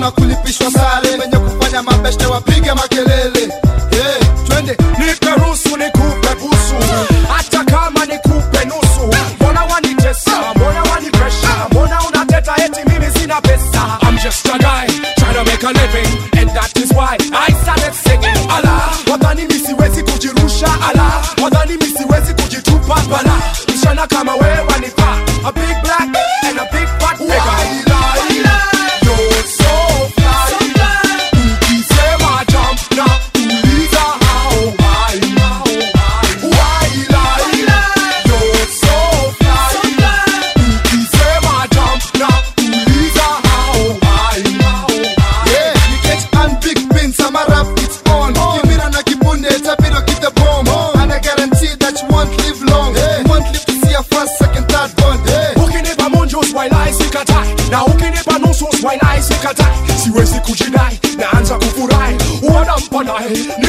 hakuna kulipishwa sare, wenye kufanya mabeshte wapige makelele. Twende nipe ruhusu nikupe busu, hata kama nikupe nusu. Mbona wanitesa, mbona wanipresha, mbona unateta eti mimi sina pesa? I'm just a guy trying to make a living, and that is why I started singing. Ala, wadhani mimi siwezi kujirusha, ala, wadhani mimi siwezi kujitupa bala. Mshana kama wewe wanipa a big black and a big fat nigga. You're so fly, ukisema jump na uliza how high. Why lie? You're so fly, ukisema jump na uliza how high. you get on big pins, I'm a rap, it's on. Kimira na kibunde, tapiro keep the bomb. And I guarantee that you won't live long. You won't live to see a first, second, third one. Ukinipa munjus while I sikatai, na ukinipa nusus while I sikatai. Siwezi kujidai, naanza kufurahi, wanampa nae